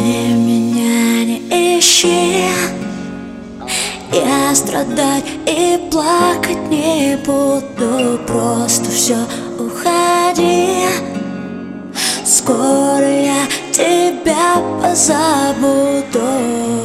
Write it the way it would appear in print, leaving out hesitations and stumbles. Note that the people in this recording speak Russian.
меня не ищи. Я страдать и плакать не буду. Просто все, уходи. Скоро я тебя позабуду.